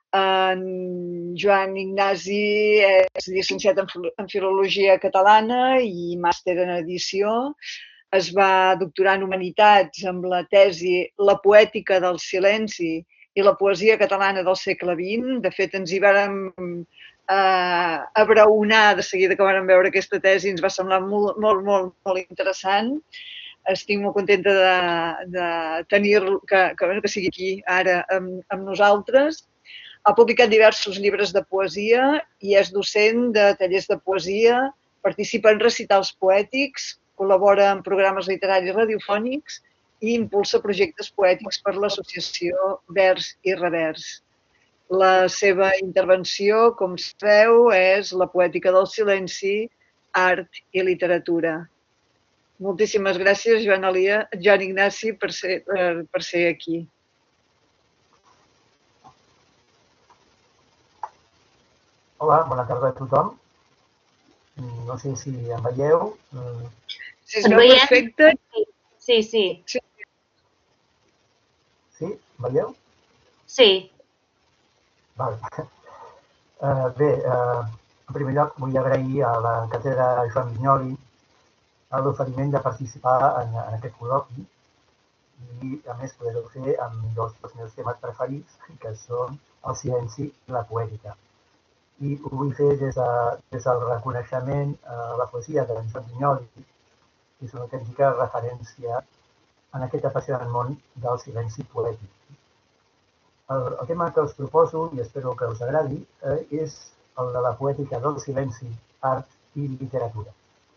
En Joan Ignasi és llicenciat en Filologia Catalana i màster en edició. Es va doctorar en Humanitats amb la tesi La poètica del silenci i la poesia catalana del segle XX. De fet, ens hi vàrem abraonar de seguida que vàrem veure aquesta tesi. Ens va semblar molt interessant. Estic molt contenta de tenir-lo, que sigui aquí ara amb nosaltres. Ha publicat diversos llibres de poesia i és docent de tallers de poesia, participa en recitals poètics, col·labora en programes literaris radiofònics i impulsa projectes poètics per l'associació Vers i Revers. La seva intervenció, com sabeu, és La poètica del silenci, art i literatura. Moltíssimes gràcies, Joan Ignasi, per ser aquí. Hola, bona tarda a tothom. No sé si em veieu. Si es veu perfecte. Sí. Sí? Em veieu? Sí. Bé, en primer lloc vull agrair a la càtedra Joan Vinyoli l'oferiment de participar en aquest col·loqui i, a més, poder-ho fer amb dos dels meus temes preferits, que són el silenci i la poètica. I ho vull fer des del reconeixement a la poesia de Joan Vinyoli, que és una autèntica referència en aquest apassionant món del silenci poètic. El tema que us proposo, i espero que us agradi, és el de la poètica del silenci, art i literatura.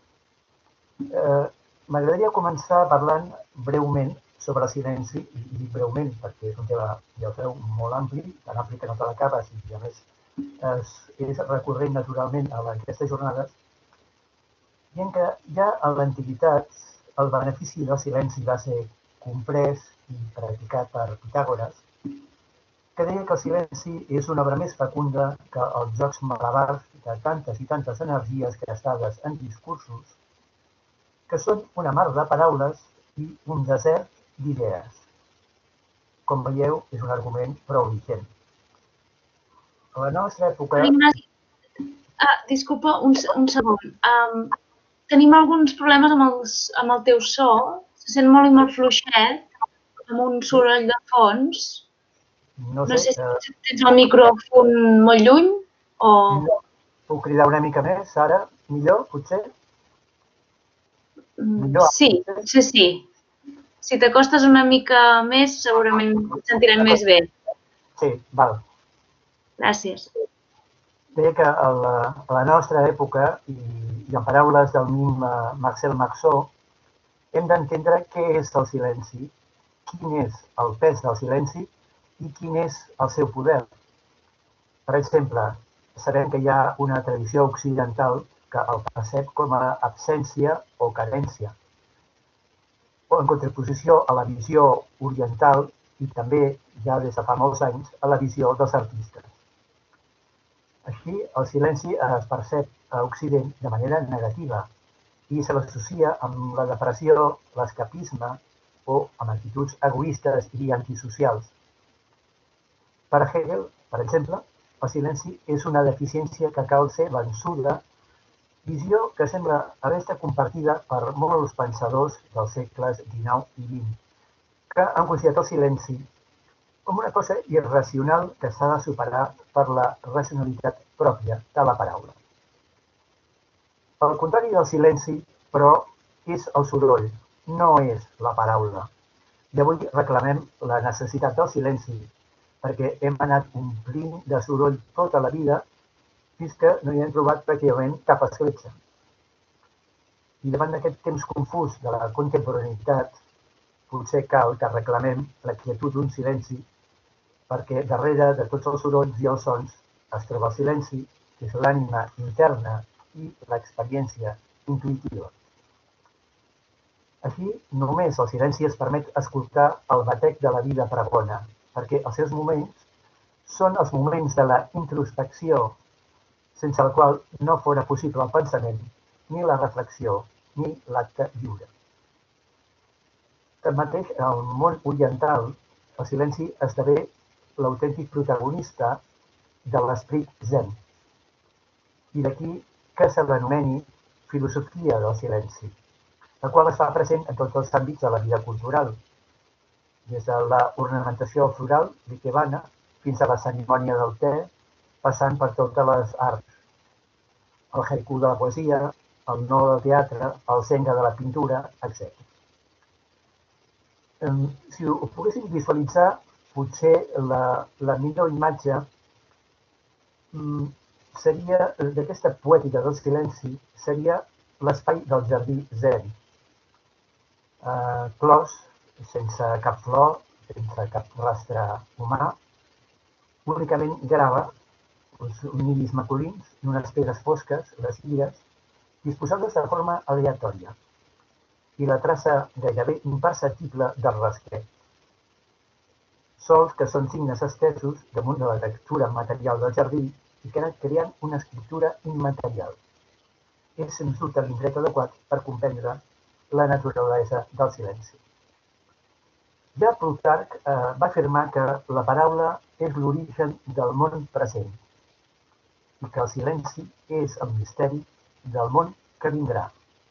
M'agradaria començar parlant breument sobre el silenci, i dic breument perquè és un tema, ja ho sabeu, molt ampli, tan ampli que no te l'acabes i, a més, és recurrent naturalment a aquestes jornades, dient que ja en l'antiguitat el benefici del silenci va ser comprès i practicat per Pitàgores, que deia que el silenci és una obra més fecunda que els jocs malabars de tantes i tantes energies gastades en discursos, que són una mar de paraules i un desert d'idees. Com veieu, és un argument prou vigent. A la nostra època... Ignasi, disculpa, un segon. Tenim alguns problemes amb el teu so. Se sent molt i molt fluixet, amb un soroll de fons. No sé si tens el micròfon molt lluny o... Puc cridar una mica més, ara? Millor, potser? Sí. Si t'acostes una mica més, segurament et sentirem més bé. Sí, val. Gràcies. Deia que a la nostra època, i en paraules del mim Marcel Marceau, hem d'entendre què és el silenci, quin és el pes del silenci i quin és el seu poder. Per exemple, sabem que hi ha una tradició occidental que el percep com a absència o carència, o en contraposició a la visió oriental i també, ja des de fa molts anys, a la visió dels artistes. Així, el silenci es percep a Occident de manera negativa i se l'associa amb la depressió, l'escapisme o amb actituds egoistes i antisocials. Per Hegel, per exemple, el silenci és una deficiència que cal ser vençuda, visió que sembla haver estat compartida per molts pensadors dels segles XIX i XX, que han considerat el silenci com una cosa irracional que s'ha de superar per la racionalitat pròpia de la paraula. El contrari del silenci, però, és el soroll, no és la paraula. I avui reclamem la necessitat del silenci perquè hem anat omplint de soroll tota la vida fins que no hi hem trobat pràcticament cap escletxa. I davant d'aquest temps confús de la contemporaneïtat, potser cal que reclamem la quietud d'un silenci perquè darrere de tots els sorolls i els sons es troba el silenci, que és l'ànima interna i l'experiència intuïtiva. Així, només el silenci es permet escoltar el batec de la vida pregona, perquè els seus moments són els moments de la introspecció, sense el qual no fora possible el pensament, ni la reflexió, ni l'acte lliure. Tanmateix, en el món oriental, el silenci esdevé l'autèntic protagonista de l'esperit zen. I d'aquí que se l'anomeni filosofia del silenci, la qual es fa present en tots els àmbits de la vida cultural, des de l'ornamentació floral l'ikebana fins a la cerimònia del te, passant per totes les arts, el haiku de la poesia, el no del teatre, el zenga de la pintura, etc. Si ho poguéssim visualitzar, potser la millor imatge seria d'aquesta poètica del silenci, seria l'espai del jardí zen, clos, sense cap flor, sense cap rastre humà, únicament grava uns niris maculins i unes pedres fosques, les illes, disposades de forma aleatòria, i la traça gairebé imperceptible del rasclet. Sols que són signes estesos damunt de la textura material del jardí i que creen una escriptura immaterial. És sens dubte l'indret adequat per comprendre la naturalesa del silenci. Ja Plutarc va afirmar que la paraula és l'origen del món present i que el silenci és el misteri del món que vindrà.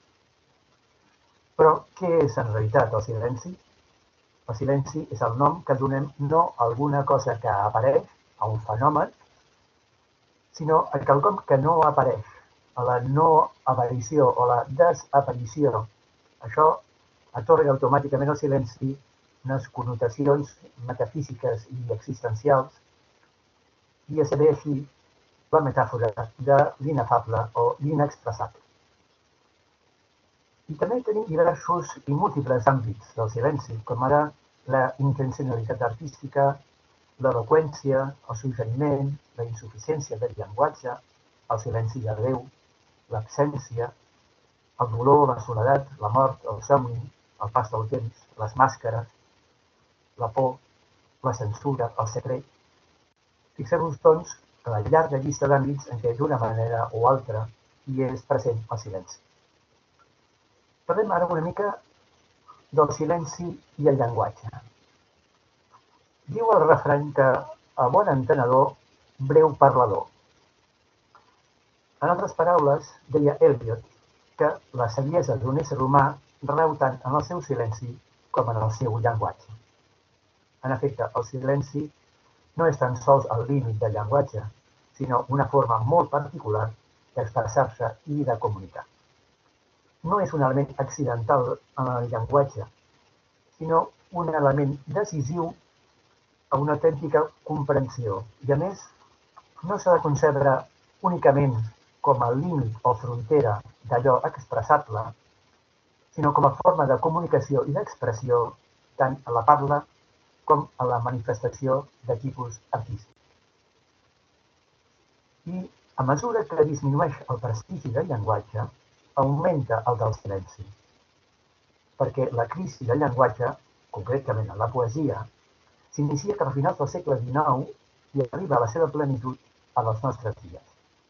Però què és en realitat el silenci? El silenci és el nom que donem no a alguna cosa que apareix, a un fenomen, sinó a quelcom que no apareix, a la no aparició o la desaparició. Això atorga automàticament al silenci unes connotacions metafísiques i existencials i esdevé així la metàfora de l'inefable o l'inexpressable. I també tenim diversos i múltiples àmbits del silenci, com ara la intencionalitat artística, l'eloqüència, el suggeriment, la insuficiència del llenguatge, el silenci de Déu, l'absència, el dolor, la soledat, la mort, el somni, el pas del temps, les màscares, la por, la censura, el secret. Fixeu-vos, doncs, a la llarga llista d'àmbits en què d'una manera o altra hi és present el silenci. Parlem ara una mica del silenci i el llenguatge. Diu el refrany que a bon entenedor, breu parlador. En altres paraules, deia Eliot que la saviesa d'un ésser humà rau tant en el seu silenci com en el seu llenguatge. En efecte, el silenci no és tan sols el límit del llenguatge, sinó una forma molt particular d'expressar-se i de comunicar. No és un element accidental en el llenguatge, sinó un element decisiu a una autèntica comprensió. I a més, no s'ha de concebre únicament com a límit o frontera d'allò expressable, sinó com a forma de comunicació i d'expressió tant a la parla com a la manifestació de tipus artístic. I a mesura que disminueix el prestigi del llenguatge, augmenta el del silenci, perquè la crisi del llenguatge, concretament en la poesia, s'inicia cap a finals del segle XIX i arriba a la seva plenitud a les nostres dies.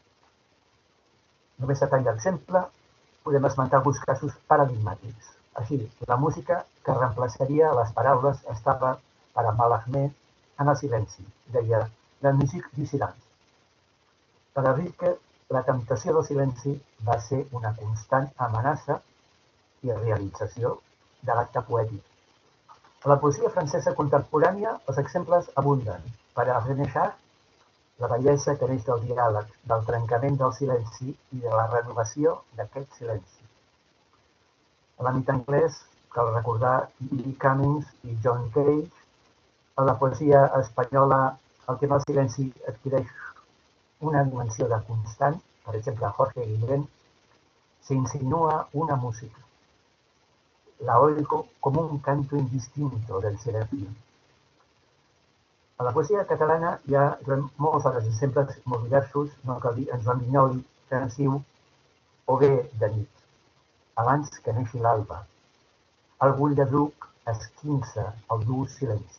Només a tall d'exemple, podem esmentar alguns casos paradigmàtics. Així, la música que reemplaçaria les paraules estava per a Mallarmé en el silenci, deia la musique du silence. Per a Rilke, la temptació del silenci va ser una constant amenaça i realització de l'acte poètic. A la poesia francesa contemporània els exemples abunden. Per a René Char, la bellesa que neix del diàleg, del trencament del silenci i de la renovació d'aquest silenci. A l'àmbit anglès, cal recordar E. Cummings i John Cage. A la poesia espanyola, el tema del silenci adquireix una dimensió de constant. Per exemple, a Jorge Guillén se insinúa una música. La oigo como un canto indistinto del silencio. A la poesia catalana hi ha molts altres exemples molt diversos, no cal dir en Joan Vinyoli, que ens diu o bé de nit, abans que neixi l'alba, el bull de bruc esquinça el dur silenci.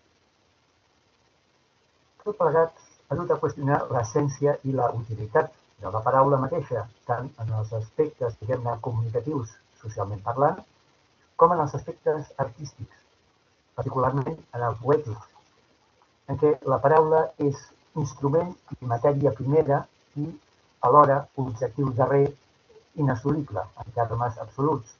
Tot plegat ha dut a qüestionar l'essència i la utilitat de la paraula mateixa, tant en els aspectes, diguem-ne, comunicatius, socialment parlant, com en els aspectes artístics, particularment en el poètic, en què la paraula és instrument i matèria primera i, alhora, objectiu darrer inassolible en termes absoluts.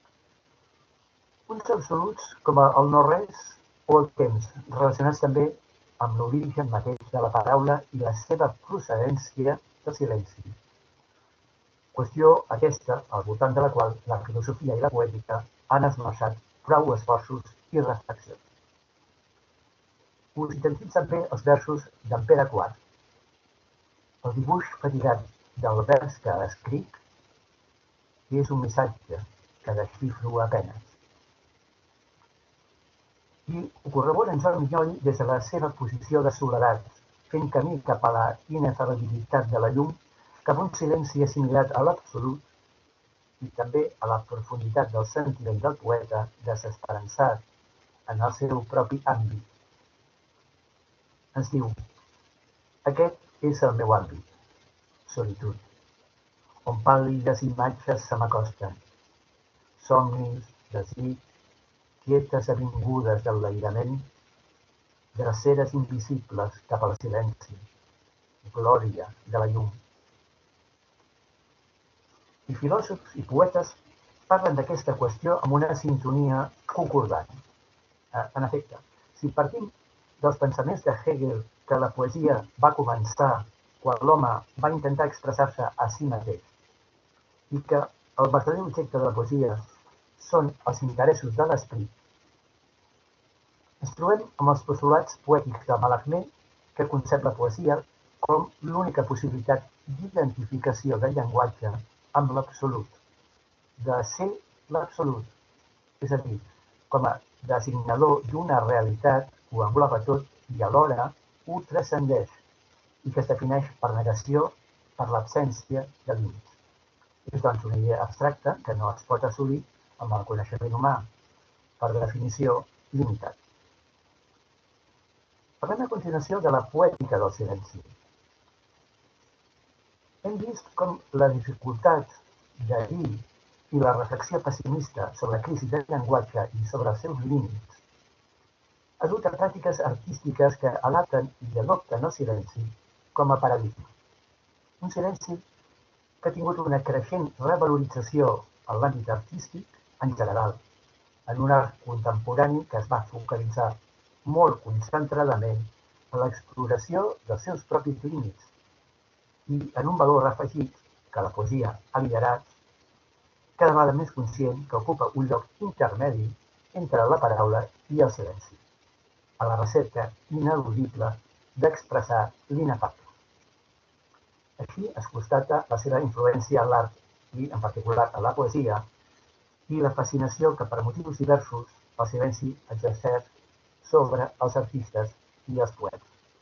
Uns absoluts com el no-res o el temps, relacionats també amb l'origen mateix de la paraula i la seva procedència del silenci. Qüestió aquesta, al voltant de la qual la filosofia i la poètica han esmerçat prou esforços i reflexions. Us sintetitzen bé els versos d'en Pere IV. El dibuix fatigat del vers que escric és un missatge que desxifro a penes. I ho corrobora en Joan Minyol des de la seva posició de soledat, fent camí cap a la inefabilitat de la llum, cap a un silenci assimilat a l'absolut i també a la profunditat del sentiment del poeta desesperançat en el seu propi àmbit. Ens diu: aquest és el meu àmbit, solitud, on pàl·lides imatges se m'acosten, somnis, desig, quietes avingudes del l'aïrament, dreceres invisibles cap al silenci, glòria de la llum. I filòsofs i poetes parlen d'aquesta qüestió amb una sintonia concordant. En efecte, si partim dels pensaments de Hegel que la poesia va començar quan l'home va intentar expressar-se a si mateix i que el verdader objecte de la poesia són els interessos de l'esperit, ens trobem amb els postulats poètics de Mallarmé, que concep la poesia com l'única possibilitat d'identificació del llenguatge amb l'absolut, de ser l'absolut, és a dir, com a designador d'una realitat ho engloba tot i alhora ho transcendeix i que es defineix per negació, per l'absència de límits. És doncs una idea abstracta que no es pot assolir amb el coneixement humà, per definició limitat. Parlem a continuació de la poètica del silenci. Hem vist com la dificultat de dir i la reflexió pessimista sobre la crisi del llenguatge i sobre els seus límits ha dut a pràctiques artístiques que adapten i adopten el silenci com a paradigma. Un silenci que ha tingut una creixent revalorització en l'àmbit artístic en general, en un art contemporani que es va focalitzar molt concentradament en l'exploració dels seus propis límits i en un valor afegit que la poesia ha liderat, cada vegada més conscient que ocupa un lloc intermedi entre la paraula i el silenci, a la recerca ineludible d'expressar l'inefable. Així es constata la seva influència en l'art i, en particular, en la poesia, i la fascinació que per motius diversos el silenci exerceix sobre els artistes i els poetes.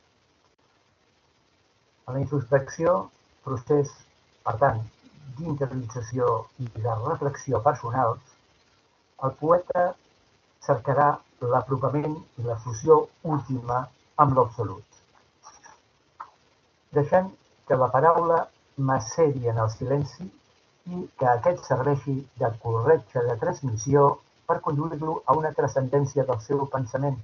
En la introspecció, procés, per tant, d'interiorització i de reflexió personals, el poeta cercarà l'apropament i la fusió última amb l'absolut, deixant que la paraula maceri en el silenci i que aquest serveixi de corretja de transmissió per conduir-lo a una transcendència del seu pensament.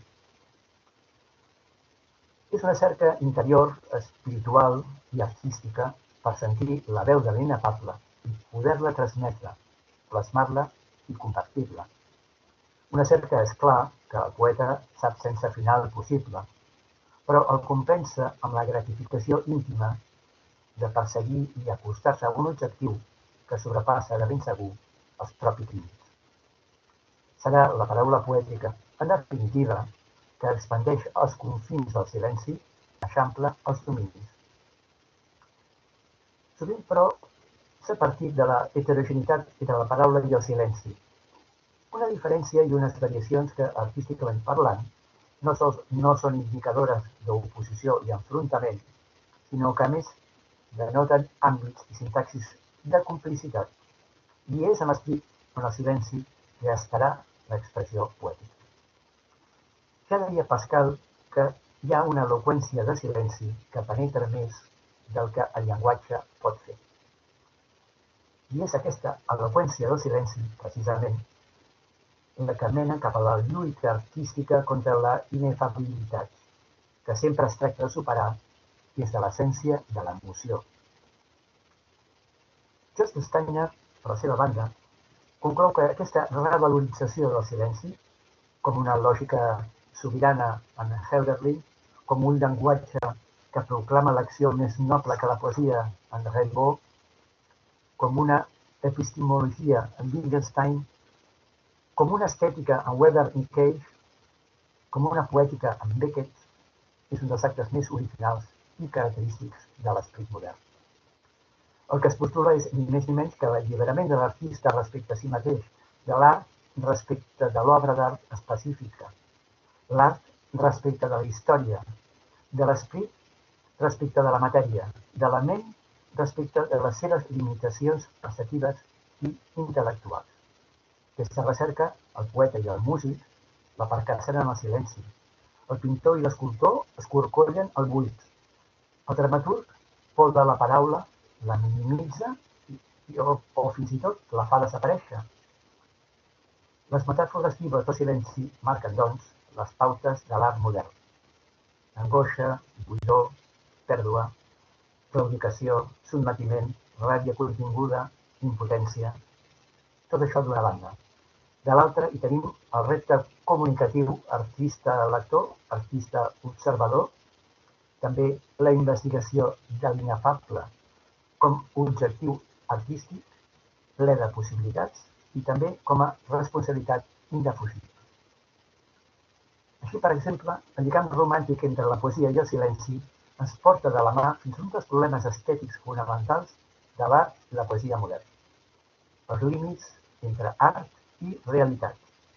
És una cerca interior, espiritual i artística per sentir la veu de l'inefable i poder-la transmetre, plasmar-la i compartir-la. Una cerca, és clar, que el poeta sap sense final possible, però el compensa amb la gratificació íntima de perseguir i acostar-se a un objectiu que sobrepassa de ben segur els propis límits. Serà la paraula poètica, en definitiva, que expandeix els confins del silenci, eixampla els dominis. Sovint, però, s'ha partit de la heterogeneïtat entre la paraula i el silenci. Una diferència i unes variacions que, artísticament parlant, no sols no són indicadores d'oposició i enfrontament, sinó que, a més, denoten àmbits i sintaxis de complicitat. I és en l'esperit on el silenci gestarà l'expressió poètica. Ja deia Pascal que hi ha una eloqüència de silenci que penetra més del que el llenguatge pot fer. I és aquesta eloqüència del silenci, precisament, la que mena cap a la lluita artística contra la inefabilitat, que sempre es tracta de superar és de l'essència de l'emoció. Justus Steiner, per la seva banda, conclou que aquesta revalorització del silenci, com una lògica sobirana en Hölderlin, com un llenguatge que proclama l'acció més noble que la poesia en Rimbaud, com una epistemologia en Wittgenstein, com una estètica en Weber i Cage, com una poètica en Beckett, és un dels actes més originals i característics de l'esperit modern. El que es postula és ni més ni menys que l'alliberament de l'artista respecte a si mateix, de l'art respecte de l'obra d'art específica, l'art respecte de la història, de l'esprit respecte de la matèria, de la ment respecte de les seves limitacions perceptives i intel·lectuals. Aquesta recerca, el poeta i el músic, la percacen en el silenci. El pintor i l'escultor escorcollen el buit. El dramaturg polva la paraula, la minimitza o fins i tot la fa desaparèixer. Les metàfores vives del silenci marquen, doncs, les pautes de l'art modern. Angoixa, buidor, pèrdua, claudicació, sotmetiment, ràbia continguda, impotència. Tot això d'una banda. De l'altra hi tenim el repte comunicatiu artista-lector, artista-observador, també la investigació de l'inefable com objectiu artístic, ple de possibilitats, i també com a responsabilitat indefugible. Així, per exemple, el lligam romàntic entre la poesia i el silenci ens porta de la mà fins a un dels problemes estètics fonamentals de l'art i la poesia moderna: els límits entre art i realitat.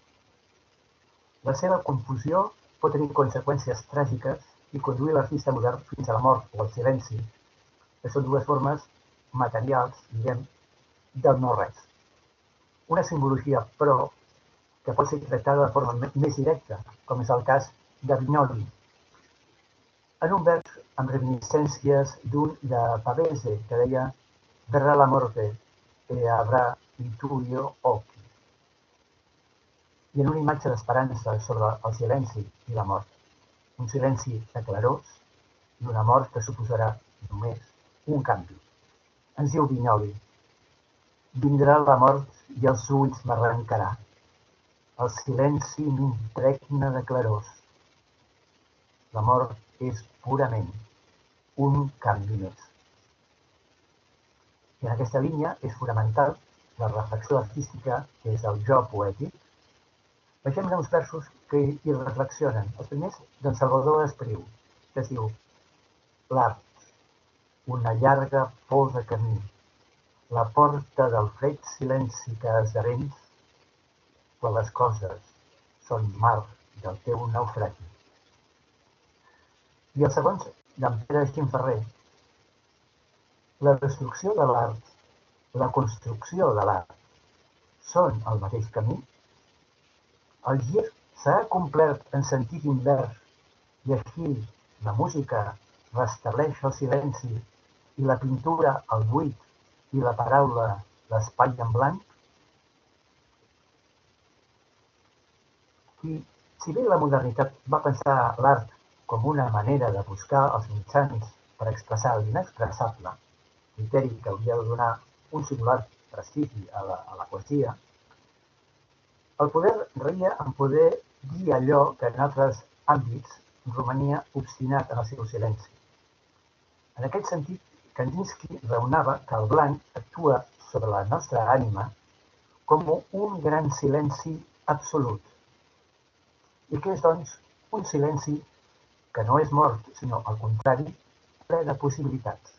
La seva confusió pot tenir conseqüències tràgiques i conduir l'artista modern fins a la mort o al silenci, que són dues formes materials, diguem, del no-res. Una simbologia, però, que pot ser tractada de forma més directa, com és el cas de Vignoli. En un vers amb reminiscències d'un de Pavese, que deia «Verrà la morte e avrà il tuo occhi». I en una imatge d'esperança sobre el silenci i la mort. Un silenci aclarós i una mort que suposarà només un canvi. Ens diu Vignoli: «Vindrà la mort i els ulls m'arrencarà. El silenci m'impregna de clarors. La mort és purament un canvi més». I en aquesta línia és fonamental la reflexió artística que és el jo poètic. Vegem uns versos que hi reflexionen. Els primers d'en Salvador Espriu, que es diu: «L'art, una llarga por de camí, la porta del fred silenci que esdevens quan les coses són mar del teu naufragi». I els segons d'en Pere Ximferrer: «La destrucció de l'art, la construcció de l'art, són el mateix camí? El gir s'ha complert en sentit invers i així la música restableix el silenci i la pintura el buit i la paraula l'espai en blanc?» I si bé la modernitat va pensar l'art com una manera de buscar els mitjans per expressar l'inexpressable, criteri que hauria de donar un singular prestigi a la poesia, el poder reia en poder dir allò que en altres àmbits romania obstinat en el seu silenci. En aquest sentit, Kandinsky raonava que el blanc actua sobre la nostra ànima com un gran silenci absolut, i que és, doncs, un silenci que no és mort, sinó, al contrari, ple de possibilitats.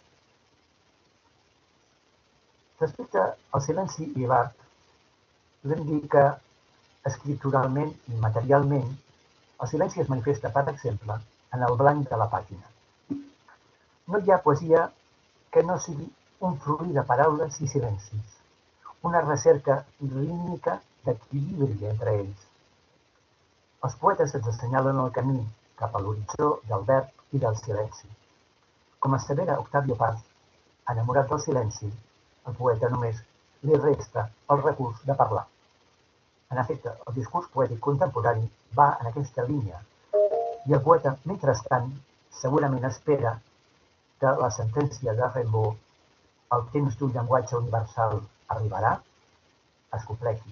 Respecte al silenci i l'art, podem dir que escripturalment i materialment, el silenci es manifesta, per exemple, en el blanc de la pàgina. No hi ha poesia que no sigui un fluir de paraules i silencis, una recerca rítmica d'equilibri entre ells. Els poetes ens assenyalen el camí cap a l'horitzó del verb i del silenci. Com assevera Octavio Paz, enamorat del silenci, al poeta només li resta el recurs de parlar. En efecte, el discurs poètic contemporani va en aquesta línia, i el poeta, mentrestant, segurament espera que la sentència de Rimbaud, el temps d'un llenguatge universal arribarà, es compleixi.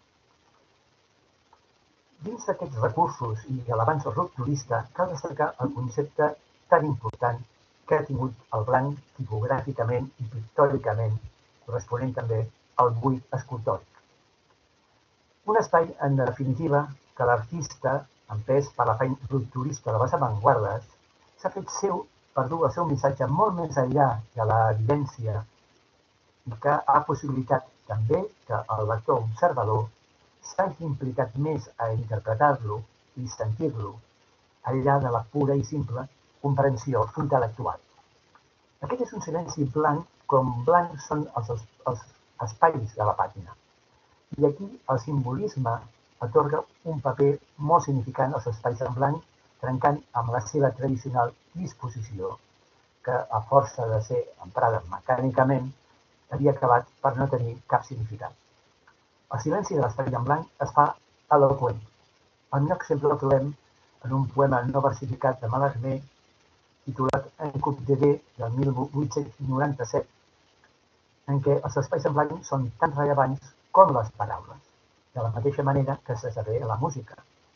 Dins d'aquests recursos i de l'avanç rupturista, cal destacar el concepte tan important que ha tingut el blanc tipogràficament i pictòricament, corresponent també al buit escultòric. Un espai, en definitiva, que l'artista, empès per l'afany rupturista de les avantguardes, s'ha fet seu per dur el seu missatge molt més enllà de l'evidència i que ha possibilitat també que el lector observador s'hagi implicat més a interpretar-lo i sentir-lo, enllà de la pura i simple comprensió intel·lectual. Aquest és un silenci blanc com blancs són els espais de la pàgina. I aquí el simbolisme atorga un paper molt significant als espais en blanc, trencant amb la seva tradicional disposició, que a força de ser emprada mecànicament, havia acabat per no tenir cap significat. El silenci de l'espai en blanc es fa eloqüent. El millor exemple el trobem en un poema no versificat de Mallarmé, titulat En Coupe de V, del 1897, en què els espais en blanc són tan rellevants com les paraules, de la mateixa manera que s'esdevé la música.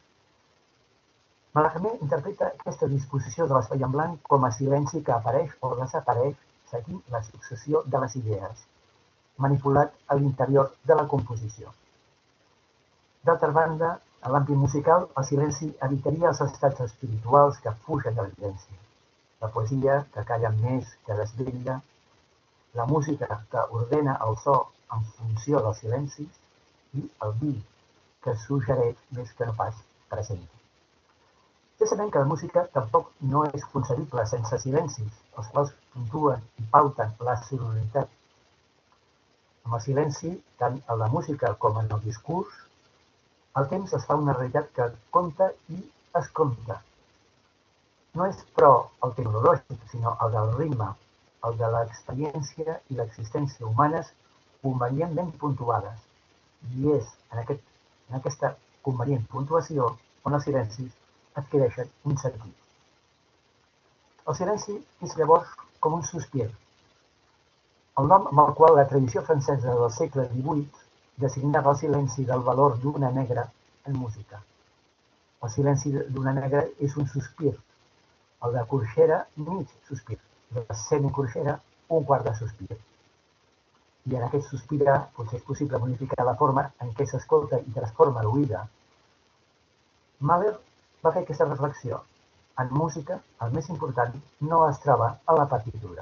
Mallarmé interpreta aquesta disposició de l'espai en blanc com a silenci que apareix o desapareix seguint la successió de les idees, manipulat a l'interior de la composició. D'altra banda, en l'àmbit musical, el silenci evitaria els estats espirituals que fugen de l'evidència, la poesia que calla més que desvetlla, la música que ordena el so en funció dels silencis i el vi que suggereix més que no pas presenta. Ja sabem que la música tampoc no és concebible sense silencis, els quals puntuen i pauten la sonoritat. Amb el silenci, tant en la música com en el discurs, el temps es fa una realitat que compta i es compta. No és, però, el tecnològic, sinó el del ritme, el de l'experiència i l'existència humanes convenientment puntuades, i és en aquesta convenient puntuació on els silencis adquireixen un sentit. El silenci és llavors com un sospir, el nom amb el qual la tradició francesa del segle XVIII designava el silenci del valor d'una negra en música. El silenci d'una negra és un sospir, el de Corxera mig sospir, de semicorxera un quart de sospir. I en aquest sospirar potser és possible modificar la forma en què s'escolta i transforma l'oïda. Mahler va fer aquesta reflexió. En música, el més important no es troba a la partitura.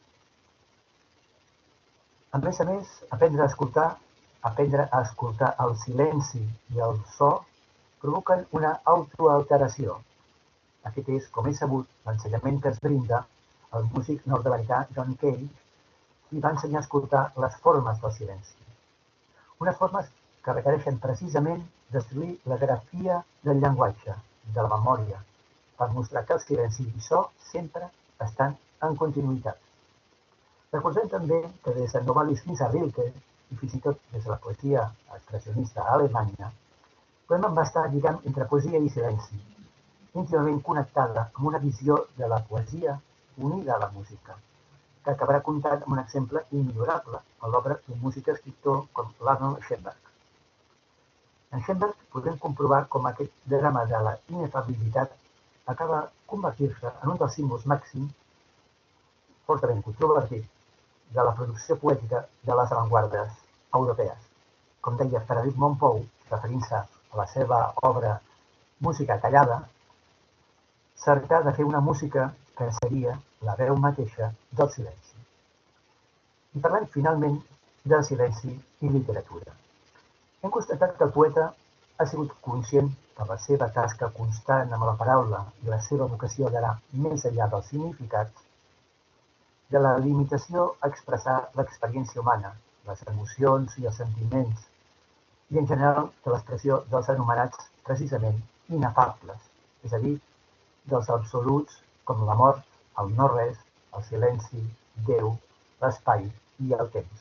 A més, aprendre a escoltar el silenci i el so provoquen una autoalteració. Aquest és, com és sabut, l'ensenyament que es brinda al músic nord-americà John Cage, i va ensenyar a escoltar les formes del silenci. Unes formes que requereixen precisament destruir la grafia del llenguatge, de la memòria, per mostrar que el silenci i so sempre estan en continuïtat. Recordem també que des de Novalis fins a Rilke, i fins i tot des de la poesia expressionista alemanya, podem embastar lligam entre poesia i silenci, íntimament connectada amb una visió de la poesia unida a la música, que acabarà comptant amb un exemple immillorable a l'obra d'un músic escriptor com l'Arnold Schoenberg. En Schoenberg podem comprovar com aquest drama de la inefabilitat acaba convertir-se en un dels símbols màxims, fortament controvertit, de la producció poètica de les avantguardes europees. Com deia Frederic Mompou, referint-se a la seva obra Música callada, cercar de fer una música que seria la veu mateixa del silenci. I parlem finalment del silenci i literatura. Hem constatat que el poeta ha sigut conscient per la seva tasca constant amb la paraula i la seva vocació d'anar més enllà dels significats, de la limitació a expressar l'experiència humana, les emocions i els sentiments, i en general de l'expressió dels anomenats precisament inefables, és a dir, dels absoluts com la mort, el no-res, el silenci, Déu, l'espai i el temps.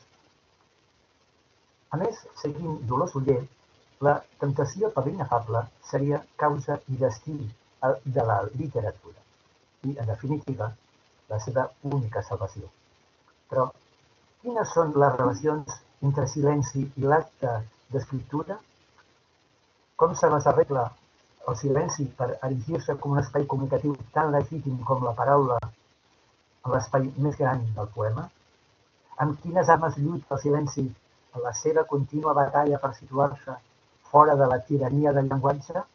A més, seguint Dolors Oller, la temptació per l'inefable seria causa i destí de la literatura. I, en definitiva, la seva única salvació. Però quines són les relacions entre silenci i l'acte d'escriptura? Com se les arregla el silenci per erigir-se com un espai comunicatiu tan legítim com la paraula en l'espai més gran del poema? Amb quines armes lluita el silenci en la seva contínua batalla per situar-se fora de la tirania del llenguatge?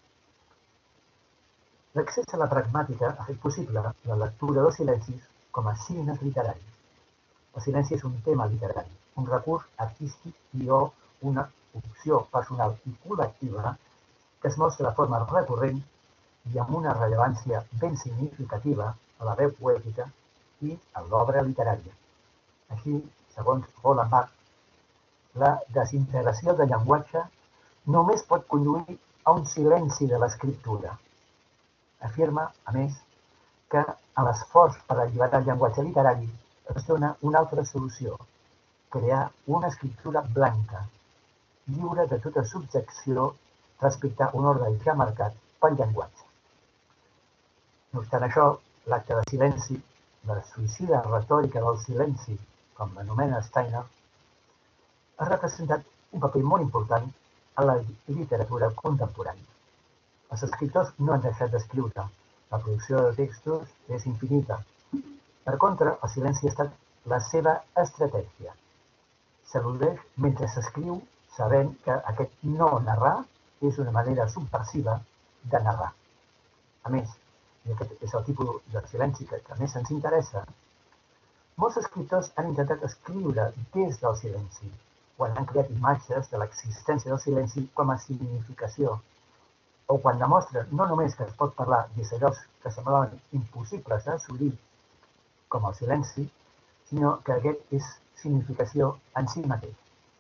L'accés a la pragmàtica ha fet possible la lectura dels silencis com a signes literaris. El silenci és un tema literari, un recurs artístic i o una opció personal i col·lectiva que es mostra de forma recurrent i amb una rellevància ben significativa a la veu poètica i a l'obra literària. Així, segons Roland Barthes, la desintegració del llenguatge només pot conduir a un silenci de l'escriptura. Afirma, a més, que a l'esforç per alliberar el llenguatge literari es dona una altra solució, crear una escriptura blanca, lliure de tota subjecció respecte a un ordre ja marcat pel llenguatge. No obstant això, l'acte de silenci, la suïcida retòrica del silenci, com l'anomena Steiner, ha representat un paper molt important a la literatura contemporània. Els escriptors no han deixat d'escriure. La producció de textos és infinita. Per contra, el silenci ha estat la seva estratègia. S'al·ludeix mentre s'escriu sabent que aquest no narrar és una manera subversiva de narrar. A més, i aquest és el tipus de silenci que més ens interessa, molts escriptors han intentat escriure des del silenci, quan han creat imatges de l'existència del silenci com a significació, o quan demostren no només que es pot parlar des de llocs que semblaven impossibles d'assolir, com el silenci, sinó que aquest és significació en si mateix.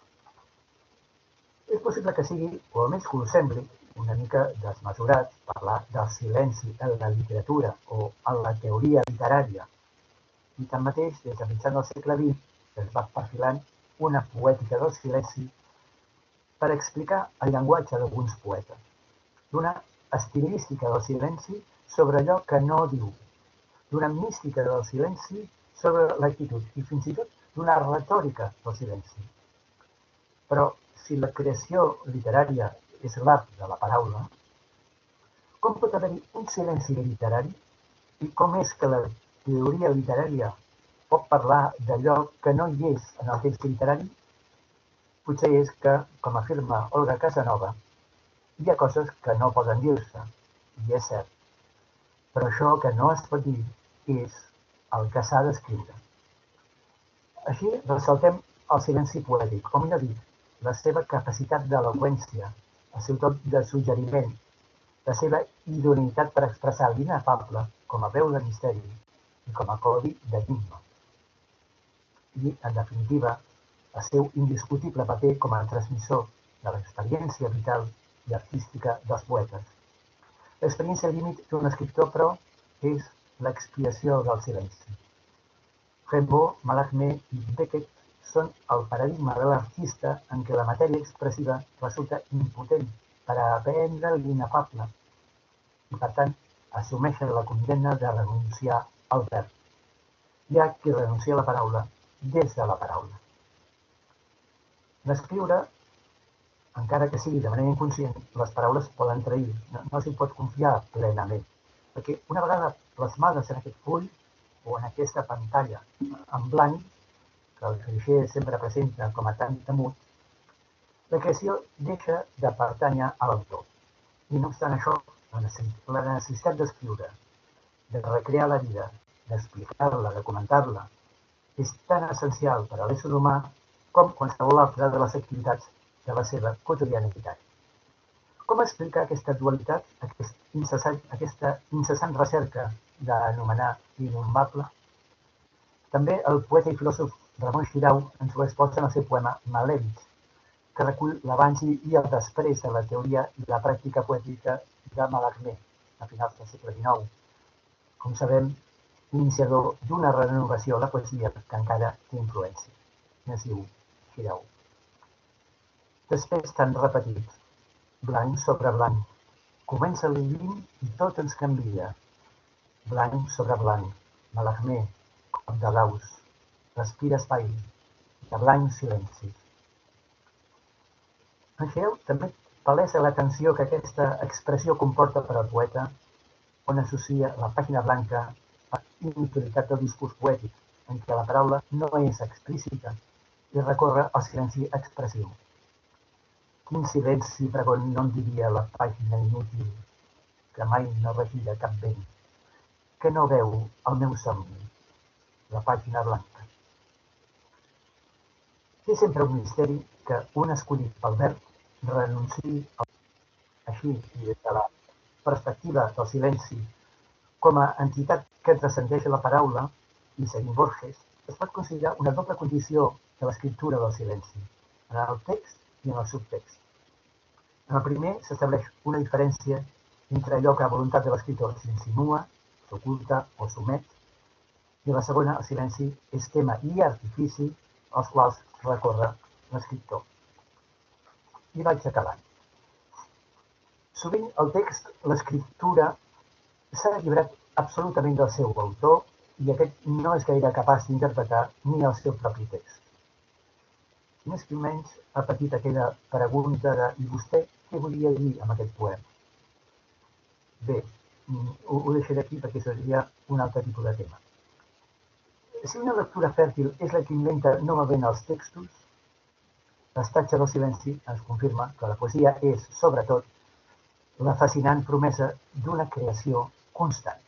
És possible que sigui, o almenys que ho sembli, una mica desmesurat parlar del silenci en la literatura o en la teoria literària. I tanmateix, des de mitjan del segle XX es va perfilant una poètica del silenci per explicar el llenguatge d'alguns poetes, d'una estilística del silenci sobre allò que no diu, d'una mística del silenci sobre l'actitud i fins i tot d'una retòrica del silenci. Però si la creació literària és l'art de la paraula, com pot haver-hi un silenci literari? I com és que la teoria literària pot parlar d'allò que no hi és en el text literari? Potser és que, com afirma Olga Casanova, hi ha coses que no poden dir-se, i és cert. Però això que no es pot dir és el que s'ha d'escriure. Així ressaltem el silenci poètic, o millor dit, la seva capacitat d'eloqüència, el seu toc de suggeriment, la seva idoneïtat per expressar l'inefable com a veu de misteri i com a codi d'enigma. I, en definitiva, el seu indiscutible paper com a transmissor de l'experiència vital i artística dels poetes. L'experiència límit d'un escriptor, però, és l'expiació del silenci. Rimbaud, Mallarmé i Beckett són el paradigma de l'artista en què la matèria expressiva resulta impotent per a aprendre l'inefable i, per tant, assumeixen la condemna de renunciar al verb. Hi ha qui renuncia a la paraula des de la paraula. En escriure, encara que sigui de manera inconscient, les paraules poden trair, no s'hi pot confiar plenament, perquè una vegada plasmades en aquest full o en aquesta pantalla en blanc, que el clixé sempre presenta com a tan temut, la creació deixa de pertànyer a l'autor. I no obstant això, la necessitat d'escriure, de recrear la vida, d'explicar-la, de comentar-la, és tan essencial per a l'ésser humà com qualsevol altra de les activitats de la seva quotidianitat. Com explicar aquesta dualitat, aquesta incessant recerca d'anomenar l'innommable? També el poeta i filòsof Ramon Xirau ens ho exposa en el seu poema Malèvits, que recull l'abans i el després de la teoria i la pràctica poètica de Mallarmé, a finals del segle XIX. Com sabem, iniciador d'una renovació de la poesia que encara té influència. Es diu Xirau. Després tan repetit, blanc sobre blanc. Comença l'Illim i tot ens canvia. Blanc sobre blanc. Mallarmé, cop de daus, respira espai, de blancs silencis. Deixeu també palesa la tensió que aquesta expressió comporta per al poeta, on associa la pàgina blanca a inutilitat del discurs poètic, en què la paraula no és explícita i recorre al silenci expressiu. Quin silenci, pregon, no en diria la pàgina inútil, que mai no regira cap vent, que no veu el meu somni, la pàgina blanca. És sempre un misteri que un escollit pel verb renunciï així i des de la perspectiva del silenci com a entitat que transcendeix la paraula, i seguint Borges, es pot considerar una doble condició de l'escriptura del silenci, en el text i en el subtext. En el primer s'estableix una diferència entre allò que a voluntat de l'escriptor s'insinua, s'oculta o s'omet, i la segona, el silenci, és tema i artifici als quals recorre l'escriptor. I vaig acabant. Sovint el text, l'escriptura, s'ha alliberat absolutament del seu autor i aquest no és gaire capaç d'interpretar ni el seu propi text. Més que menys ha patit aquella pregunta de «I vostè què volia dir amb aquest poema?» Bé, ho deixaré aquí perquè seria un altre tipus de tema. Si una lectura fèrtil és la que inventa novament els textos, l'estatge del silenci ens confirma que la poesia és, sobretot, la fascinant promesa d'una creació constant.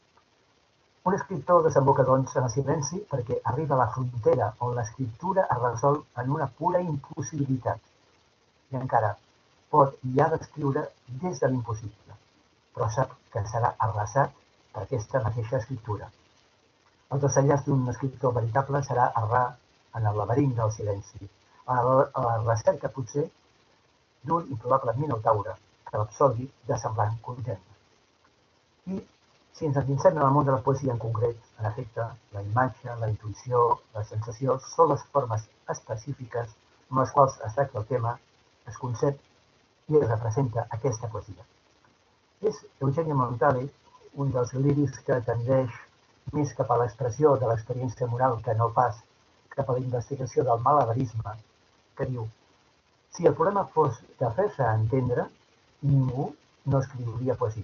Un escriptor desemboca, doncs, en el silenci perquè arriba a la frontera on l'escriptura es resol en una pura impossibilitat. I encara pot i ha d'escriure des de l'impossible, però sap que serà arrasat per aquesta mateixa escriptura. El desenllaç d'un escriptor veritable serà errar en el laberint del silenci, a la recerca, potser, d'un improbable minotaure que l'absolgui de semblant congènere. I si ens endinsem en el món de la poesia en concret, en efecte, la imatge, la intuïció, la sensació són les formes específiques amb les quals es tracta el tema, es concep i es representa aquesta poesia. És Eugenio Montale, un dels lírics que tendeix més cap a l'expressió de l'experiència moral que no pas cap a la investigació del malabarisme, que diu: si el problema fos de fer-se entendre, ningú no escriuria poesia.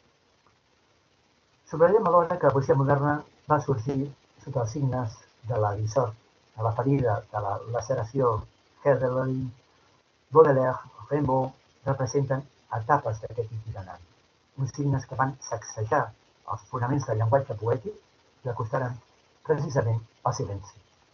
Subratllem alhora que la poesia moderna va sorgir sota els signes de la dissort, de la ferida, de la laceració. Hölderlin, Baudelaire, Rimbaud representen etapes d'aquest itinerari, uns signes que van sacsejar els fonaments del llenguatge poètic i acostaren precisament al silenci.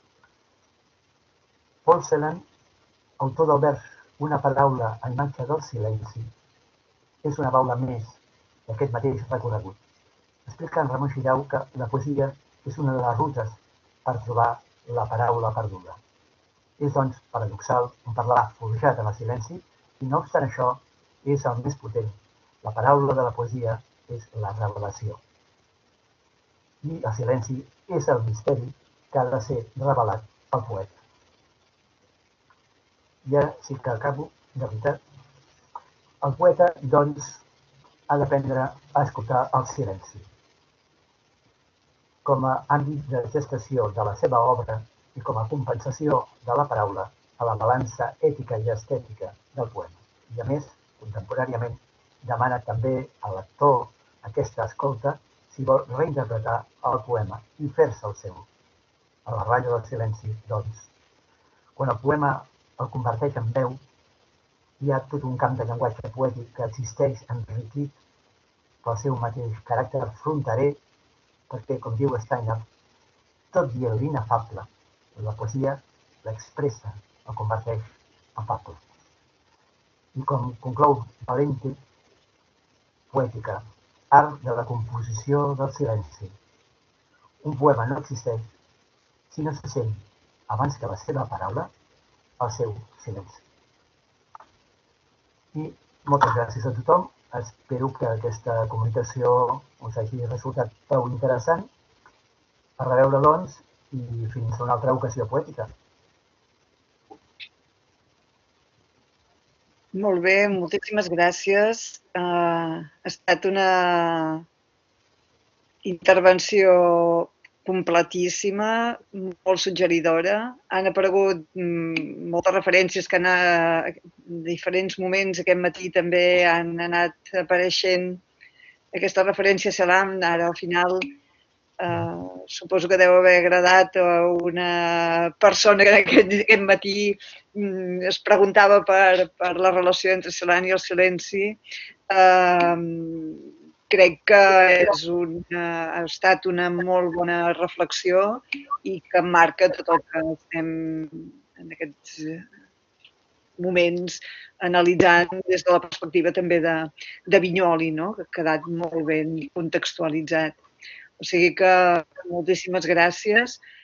Paul Celan, autor del vers Una paraula a imatge del silenci, és una baula més d'aquest mateix recorregut. Explica en Ramon Xirau que la poesia és una de les rutes per trobar la paraula perduda. És, doncs, paradoxal un parlar forjat en el silenci i, no obstant això, és el més potent. La paraula de la poesia és la revelació. I el silenci és el misteri que ha de ser revelat al poeta. I ara sí que acabo, de veritat. El poeta, doncs, ha d'aprendre a escoltar el silenci com a àmbit de gestació de la seva obra i com a compensació de la paraula a la balança ètica i estètica del poema. I a més, contemporàniament, demana també al lector aquesta escolta si vol reinterpretar el poema i fer-se el seu. A la ratlla del silenci, doncs, quan el poema el converteix en veu, hi ha tot un camp de llenguatge poètic que existeix enriquit pel seu mateix caràcter fronterer, perquè, com diu Steiner, tot dient l'inefable, la poesia l'expressa, el converteix en fable. I com conclou Valenti, poètica, art de la composició del silenci. Un poema no existeix si no se sent, abans que la seva paraula, el seu silenci. I moltes gràcies a tothom. Espero que aquesta comunicació us hagi resultat prou interessant. A reveure, doncs, i fins a una altra ocasió poètica. Molt bé, moltíssimes gràcies. Ha estat una intervenció completíssima, molt suggeridora. Han aparegut moltes referències que en diferents moments aquest matí també han anat apareixent. Aquesta referència a Selam, ara al final, suposo que deu haver agradat a una persona que aquest matí es preguntava per la relació entre Selam i el silenci. Crec que ha estat una molt bona reflexió i que marca tot el que estem en aquests moments analitzant des de la perspectiva també de Vinyoli, no? Que ha quedat molt ben contextualitzat. O sigui que moltíssimes gràcies.